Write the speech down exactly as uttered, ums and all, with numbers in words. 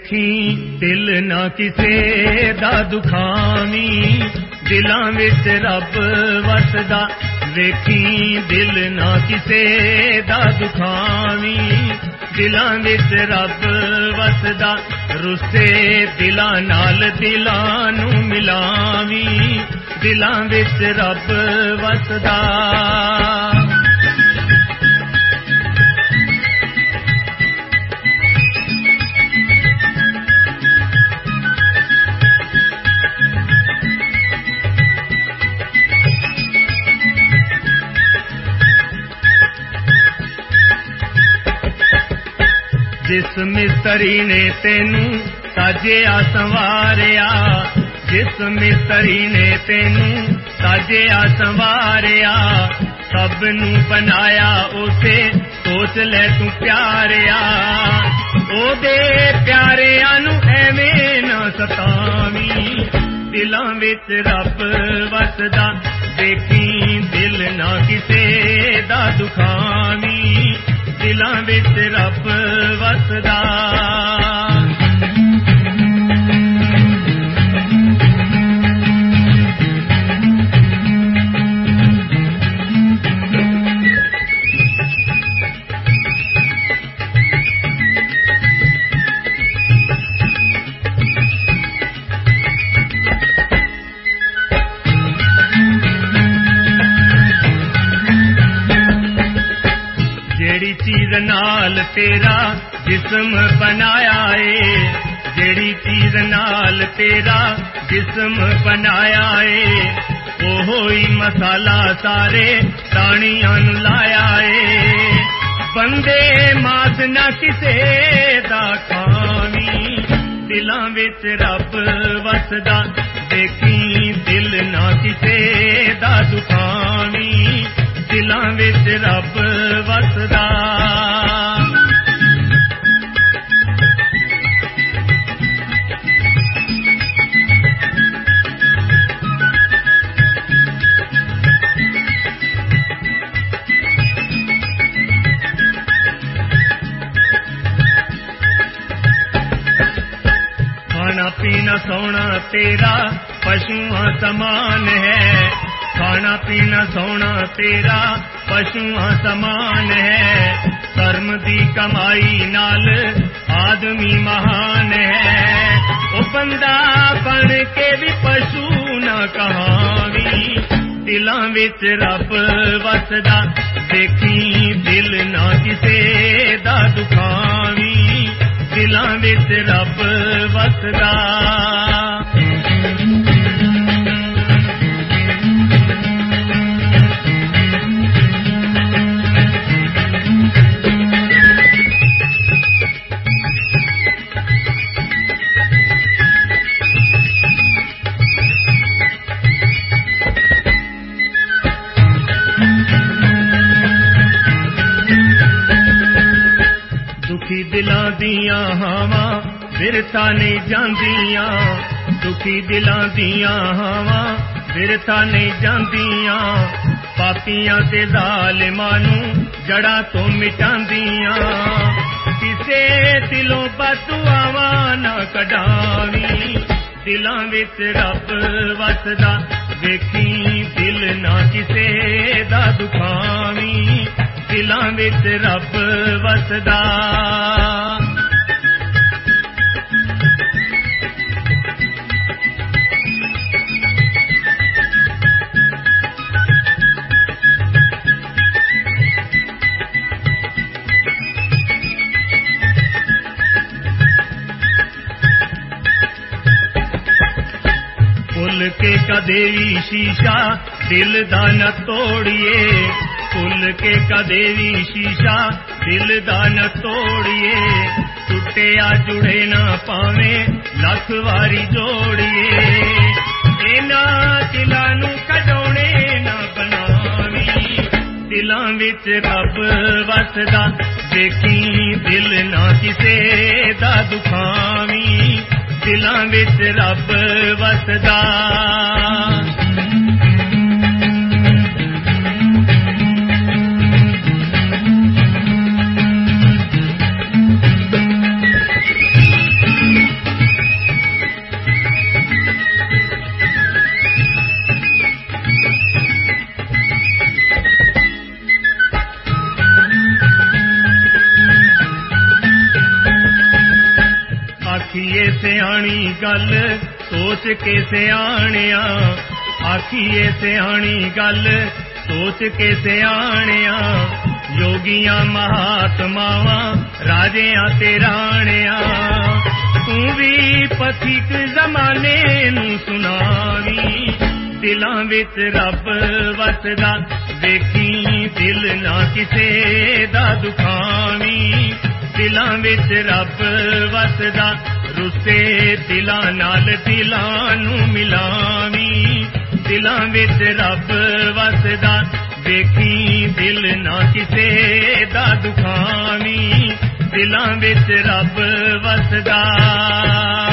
ਵੇਖੀ ਦਿਲ ਨਾ ਕਿਸੇ ਦਾ ਦੁਖਾਵੀਂ, ਦਿਲਾਂ ਵਿੱਚ ਰੱਬ ਵਸਦਾ। ਵੇਖੀ ਦਿਲ ਨਾ ਕਿਸੇ ਦਾ ਦੁਖਾਵੀਂ, ਦਿਲਾਂ ਵਿੱਚ ਰੱਬ ਵਸਦਾ। ਰੁੱਸੇ ਦਿਲਾਂ ਨਾਲ ਦਿਲਾਂ ਨੂੰ ਮਿਲਾਵੀਂ, ਦਿਲਾਂ ਵਿੱਚ ਰੱਬ ਵਸਦਾ। ਜਿਸ ਮਿਸਤਰੀ ਨੇ ਤੈਨੂੰ ਸਾਜਿਆ ਸੰਵਾਰਿਆ, ਜਿਸ ਮਿਸਤਰੀ ਨੇ ਤੈਨੂੰ ਸਾਜਿਆ ਸੰਵਾਰਿਆ, ਸਭ ਨੂੰ ਬਣਾਇਆ ਉਸੇ ਸੋਚ ਲੈ ਤੂੰ ਪਿਆਰਿਆ। ਉਹਦੇ ਪਿਆਰਿਆਂ ਨੂੰ ਐਵੇਂ ਨਾ ਸਤਾਵੀਂ, ਦਿਲਾਂ ਵਿੱਚ ਰੱਬ ਵਸਦਾ। ਦੇਖੀ ਦਿਲ ਨਾ ਕਿਸੇ ਦਾ ਦੁਖਾਵੀਂ, ਦਿਲਾਂ ਵਿੱਚ ਰੱਬ ਵਸਦਾ। ਜਿਹੜੀ ਚੀਜ਼ ਨਾਲ ਤੇਰਾ ਜਿਸਮ ਬਣਾਇਆ ਏ, ਜਿਹੜੀ ਚੀਜ਼ ਨਾਲ ਤੇਰਾ ਜਿਸਮ ਬਣਾਇਆ ਏ, ਉਹੋ ਹੀ ਮਸਾਲਾ ਸਾਰੇ ਪ੍ਰਾਣੀਆਂ ਨੂੰ ਲਾਇਆ ਏ। ਬੰਦੇ ਮਾਸ ਨਾ ਕਿਸੇ ਦਾ ਖਾਵੀਂ, ਦਿਲਾਂ ਵਿੱਚ ਰੱਬ ਵਸਦਾ। ਦੇਖੀ ਦਿਲ ਨਾ ਕਿਸੇ ਦਾ ਦੁਖਾਵੀਂ, ਦਿਲਾਂ ਵਿੱਚ ਰੱਬ ਵਸਦਾ। ਖਾਣਾ ਪੀਣਾ ਸੋਣਾ ਤੇਰਾ ਪਸ਼ੂਆਂ ਸਮਾਨ ਹੈ, ਖਾਣਾ ਪੀਣਾ ਸੋਣਾ ਤੇਰਾ ਪਸ਼ੂਆਂ ਸਮਾਨ ਹੈ। ਕਰਮ ਦੀ ਕਮਾਈ ਨਾਲ ਆਦਮੀ ਮਹਾਨ ਹੈ। ਉਹ ਬੰਦਾ ਬਣ ਕੇ ਵੀ ਪਸ਼ੂ ਨਾ ਕਹਾਵੀਂ, ਦਿਲਾਂ ਵਿੱਚ ਰੱਬ ਵਸਦਾ। ਦੇਖੀ ਦਿਲ ਨਾ ਕਿਸੇ ਦਾ ਦੁਖਾਵੀਂ, ਦਿਲਾਂ ਵਿੱਚ ਰੱਬ ਵਸਦਾ। ਦੁਖੀ ਦਿਲਾਂ ਦੀਆਂ ਹਵਾਂ ਬਿਰਥਾ ਨਹੀਂ ਜਾਂਦੀਆਂ, ਦੁਖੀ ਦਿਲਾਂ ਦੀਆਂ ਹਵਾਂ ਬਿਰਥਾ ਨਹੀਂ ਜਾਂਦੀਆਂ। ਪਾਪੀਆਂ ਤੇ ਜ਼ਾਲਿਮਾਂ ਨੂੰ ਜੜ੍ਹਾਂ ਤੋਂ ਮਿਟਾਉਂਦੀਆਂ। ਕਿਸੇ ਦਿਲੋਂ ਬਦਦੁਆਵਾਂ ਨਾ ਕਢਾਵੀਂ, ਦਿਲਾਂ ਵਿੱਚ ਰੱਬ ਵਸਦਾ। ਵੇਖੀ ਦਿਲ ਨਾ ਕਿਸੇ ਦਾ ਦੁਖਾਵੀਂ, ਦਿਲਾਂ ਵਿੱਚ ਰੱਬ ਵਸਦਾ। ਭੁੱਲ ਕੇ ਕਦੇ ਵੀ ਸ਼ੀਸ਼ਾ ਦਿਲ ਦਾ ਨਾ ਤੋੜੀਏ, ਭੁੱਲ ਕੇ ਕਦੇ ਵੀ ਸ਼ੀਸ਼ਾ ਦਿਲ ਦਾ ਨਾ ਤੋੜੀਏ। ਟੁੱਟਿਆ ਜੁੜੇ ਨਾ ਪਾਵੇਂ ਲੱਖ ਵਾਰੀ ਜੋੜੀਏ। ਇਹਨਾਂ ਦਿਲਾਂ ਨੂੰ ਕਢਾਉਣੇ ਨਾ ਬਣਾਵੀਂ, ਦਿਲਾਂ ਵਿੱਚ ਰੱਬ ਵਸਦਾ। ਦੇਖੀ ਦਿਲ ਨਾ ਕਿਸੇ ਦਾ ਦੁਖਾਵੀਂ, ਦਿਲਾਂ ਵਿੱਚ ਰੱਬ ਵਸਦਾ। ਸਿਆਣੀ ਗੱਲ ਸੋਚ ਕੇ ਸਿਆਣਿਆ, ਆਖੀਏ ਸਿਆਣੀ ਗੱਲ ਸੋਚ ਕੇ ਸਿਆਣਿਆ। ਯੋਗੀਆਂ ਮਹਾਤਮਾਵਾਂ ਰਾਜਿਆਂ ਤੇ ਰਾਣਿਆਂ, ਤੂੰ ਵੀ ਪਥਿਕ ਜ਼ਮਾਨੇ ਨੂੰ ਸੁਣਾਵੀਂ। ਦਿਲਾਂ ਵਿੱਚ ਰੱਬ ਵਸਦਾ ਵੇਖੀ, ਦਿਲ ਨਾ ਕਿਸੇ ਦਾ ਦੁਖਾਵੀਂ। ਦਿਲਾਂ ਵਿੱਚ ਰੱਬ ਵਸਦਾ ਰੁੱਸੇ ਦਿਲਾਂ ਨਾਲ ਦਿਲਾਂ ਨੂੰ ਮਿਲਾਵੀਂ। ਦਿਲਾਂ ਵਿੱਚ ਰੱਬ ਵਸਦਾ ਵੇਖੀ, ਦਿਲ ਨਾ ਕਿਸੇ ਦਾ ਦੁਖਾਵੀਂ। ਦਿਲਾਂ ਵਿੱਚ ਰੱਬ ਵਸਦਾ।